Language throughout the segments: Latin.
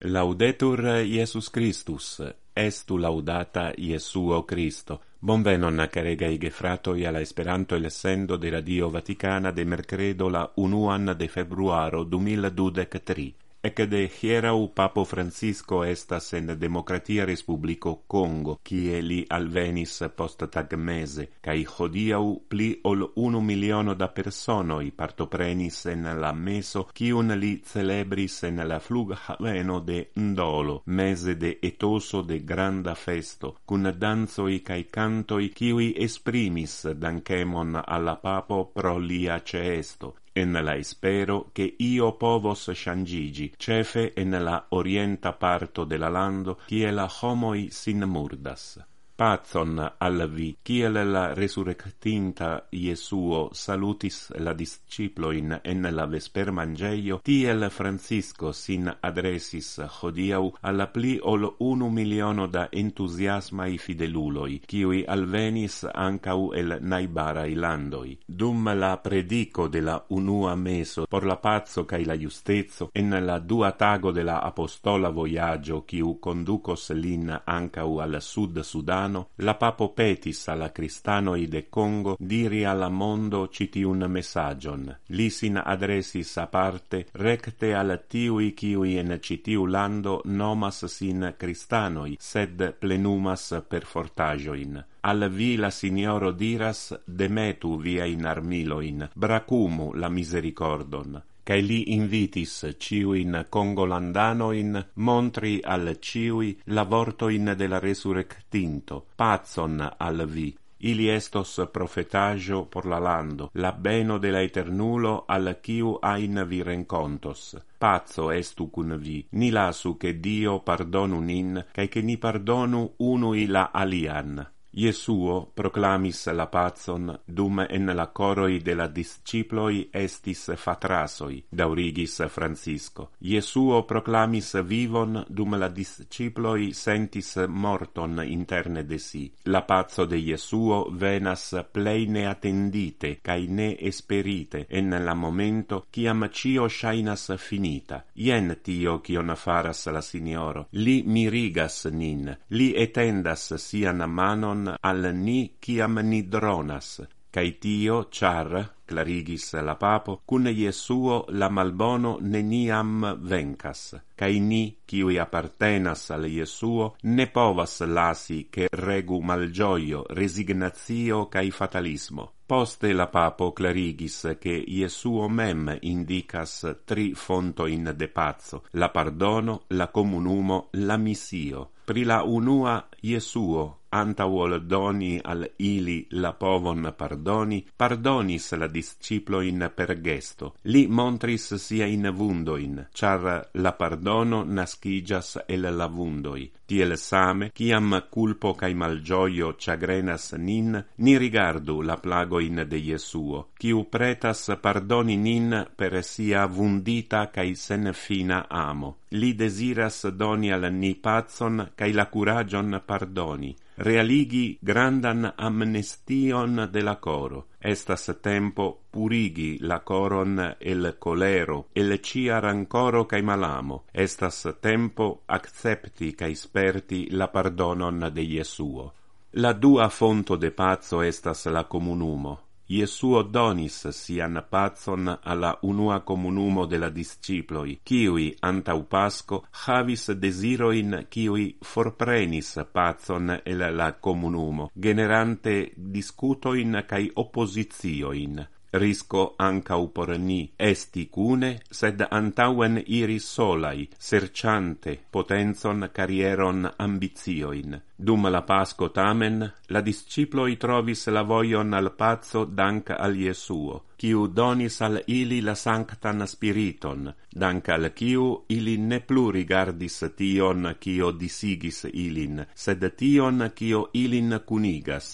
Laudetur Iesus Christus, estu laudata Iesuo Christo. Bonvenon, caregai gefratoi, alla Esperanto el sendo de Radio Vaticana de mercredo la 1 de februaro 2023. Ec de hierau Papo Francisco estas en Democratia Respublico Congo, kie li alvenis post tagmese, cae hodiau pli ol 1 miliono da personoi partoprenis en la meso, cium li celebris en la flughaveno de Ndolo, mese de etoso de granda festo, cun danzoi cae cantoi ciui esprimis dankemon alla Papo pro lia ceesto, en la espero che io povos shangigi, cefe en la orienta parto de la lando, kie la homoi sin murdas. Pacon al vi, kiel la resurrectinta Iesuo salutis la disciploin en la vespermangeio, tiel Francisco sin adresis hodiau alla pli ol 1 miliono da entusiasmai fideluloi, kiui alvenis ancau el naibarai landoi. Dum la predico de la unua meso por la pazzo cae la justezo, en la dua tago de la apostola voyaggio, kiu conducos lin ancau al Sud-Sudan, la Papo petis alla cristanoi de Congo diri alla mondo citiun messagion. Li sin adresis aparte recte al tiui ciui en citiu lando nomas sin cristanoi, sed plenumas per fortagioin. Al vi la Signoro diras, demetu viain armiloin, bracumu la misericordon. Cae li invitis ciuin congolandanoin montri al ciui la vortoin de la resurrectinto, pacon al vi. Ili estos profetaggio por la lando, la beno de la eternulo al ciu ain vi rencontos. Pazzo estu cun vi, ni lasu che Dio pardonu nin, cae che ni pardonu unui la alian. Iesuo proclamis la pacon, dum en la coroi de la disciploi estis fatrasoi, daurigis Francisco. Iesuo proclamis vivon, dum la disciploi sentis morton interne de si. La paco de Iesuo venas plei ne attendite, cae ne esperite, en la momento, ciam cio shainas finita. Ien tio cion faras la Signoro. Li mirigas nin, li etendas sian manon al ni ciam ni dronas, cae tio char, clarigis la Papo, cun Iesuo la malbono neniam vencas, cae ni, ciui appartenas al Iesuo, ne povas lasi che regu malgioio, resignatio cae fatalismo. Poste la Papo clarigis che Iesuo mem indicas 3 fontoin de pazzo, la pardono, la comunumo, la missio. Pri la unua Iesuo, antauol doni al ili la povon pardoni, pardonis la disciploin per gesto. Li montris sia in vundoin, char la pardono nascigas el la vundoi. Tiel same, ciam culpo cae malgioio chagrenas nin, ni rigardu la plagoin de Iesuo, ciu pretas pardoni nin per sia vundita cae sen fina amo. Li desiras doni al ni pacon cae la curagion pardoni, realigi grandan amnestion de la coro. Estas tempo purigi la coron el colero, el cia rancoro cae malamo. Estas tempo accepti cae sperti la pardonon de Iesuo. La dua fonto de paco estas la comunumo. Iesuo donis sian pacon alla unua comunumo de la disciploi, ciui antau Pasco havis desiroin ciui forprenis pacon el la comunumo, generante discutoin cae oppositioin. Risco ancau por ni esti cune, sed antauen iri solai, serciante potenzon carieron ambizioin. Dum la Pasco tamen, la disciploi trovis la voion al pazzo dank al Iesuo, ciu donis al ili la sanctan spiriton, dank al ciu ili ne plu rigardis tion cio disigis ilin, sed tion cio ilin cunigas.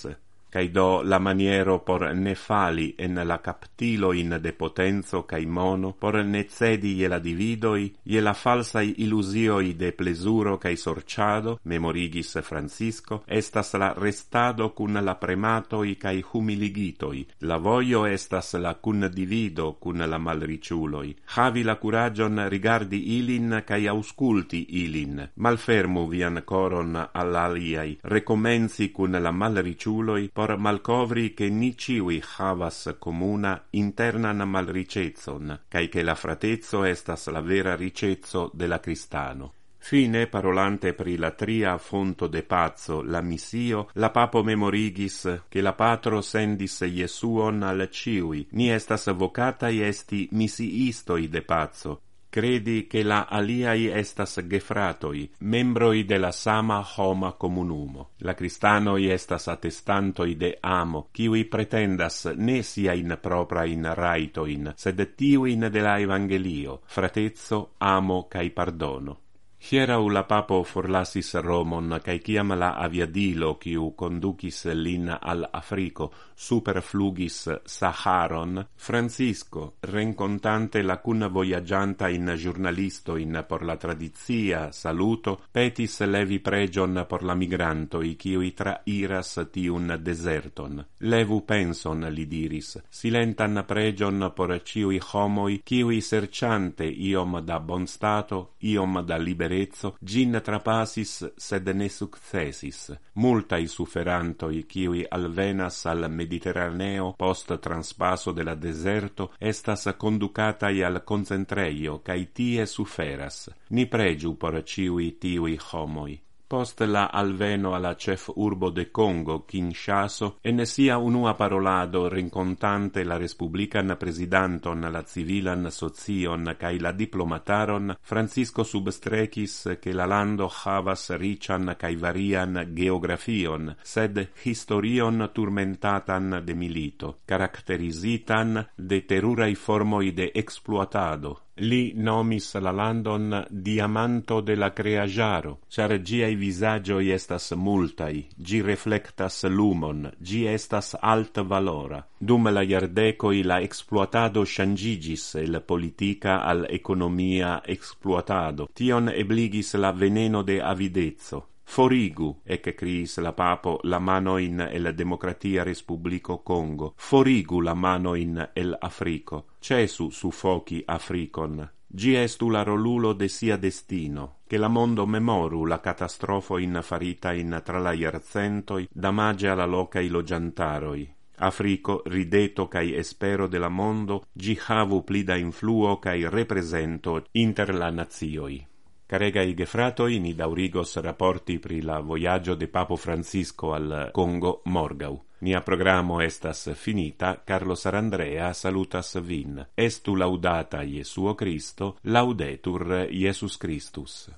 cae do la maniero por ne fali en la captilo in de potenzo cae mono, por ne cedi je la dividoi, je la falsai illusioi de plesuro cae sorciado, memorigis Francisco, estas la restado cun la prematoi cae humiligitoi, la voio estas la cun divido cun la malriciuloi, havi la curagion rigardi ilin cae ausculti ilin, malfermu vian coron al aliai, recomenzi cun la malriciuloi, por malcovri che ni ciui havas comuna internan malricezon, cae che la fratezzo estas la vera ricezzo de la cristano. Fine, parolante pri la tria fonto de pazzo, la missio, la papo memorigis che la patro sendis Iesuon al ciui, ni estas vocatai esti missiistoi de pazzo, credi che la aliai estas gefratoi, membroi de la sama homa comunumo. La cristanoi estas attestantoi de amo, kiui pretendas ne sia in propra in raitoin, sed tiuin de la evangelio, fratezzo, amo cae pardono. Hierau la papo forlasis Romon, cae ciam la aviadilo, quiu conducis lin al Africo, superflugis Saharon, Francisco, rencontante la cun voyagianta in giornalistoin por la tradizia saluto, petis levi pregion por la migrantoi, quiui trairas tiun deserton. Levu penson, li diris, silentan pregion por ciui homoi, quiui serciante iom da bon stato, iom da liberezzo, gin trapasis sed ne successis. Multai sufferantoi, quiui alvenas al Mediterraneo post transpasso de la deserto, estas conducatai al concentreio, cae tie suferas. Ni pregiu por ciui tiui homoi. Post la alveno alla chef urbo de Congo, Kinshaso, en sia unua parolado rencontante la respublican presidanton, la civilan socion cae la diplomataron, Francisco substrecis che la lando havas rician cae varian geografion, sed historion turmentatan de milito, caracterisitan de terurai formoi de exploatado. Li nomis la landon diamanto de la creagiaro, char giai visagioi estas multai, gi reflectas lumon, gi estas alt valora. Dum la iardecoi la exploatado changigis el politica al economia exploatado. Tion ebligis la veneno de avidezzo. Forigu, ecce criis la papo, la manoin el Democratia Respublico Congo. Forigu la manoin el Africo. Cesu suffoci Africon. Gi estu la rolulo de sia destino, che la mondo memoru la catastrofo in farita in tra la iercentoi, damage alla locai logiantaroi. Africo, rideto cae espero de la mondo, gi havu plida influo cae represento inter la nazioi. Caregai gefratoi, ni daurigos rapporti pri la voyaggio de Papo Francisco al Congo morgau. Nia programo estas finita, Carlos Arandrea salutas vin. Estu laudata Iesuo Christo, laudetur Iesus Christus.